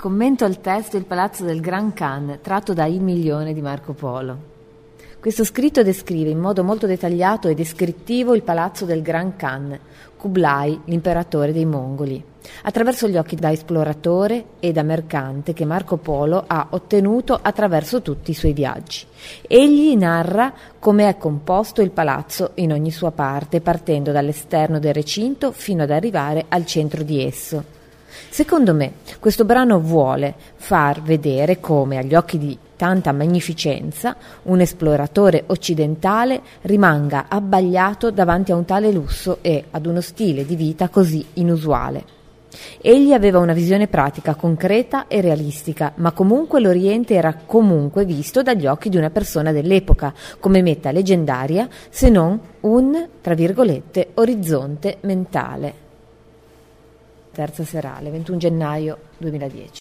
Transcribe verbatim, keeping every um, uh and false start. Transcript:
Commento al testo Il palazzo del Gran Khan, tratto da Il milione di Marco Polo. Questo scritto descrive in modo molto dettagliato e descrittivo il palazzo del Gran Khan, Kublai, l'imperatore dei Mongoli, attraverso gli occhi da esploratore e da mercante che Marco Polo ha ottenuto attraverso tutti i suoi viaggi. Egli narra come è composto il palazzo in ogni sua parte, partendo dall'esterno del recinto fino ad arrivare al centro di esso. Secondo me, questo brano vuole far vedere come, agli occhi di tanta magnificenza, un esploratore occidentale rimanga abbagliato davanti a un tale lusso e ad uno stile di vita così inusuale. Egli aveva una visione pratica, concreta e realistica, ma comunque l'Oriente era comunque visto dagli occhi di una persona dell'epoca, come meta leggendaria, se non un, tra virgolette, orizzonte mentale. Terza serale, ventuno gennaio duemiladieci.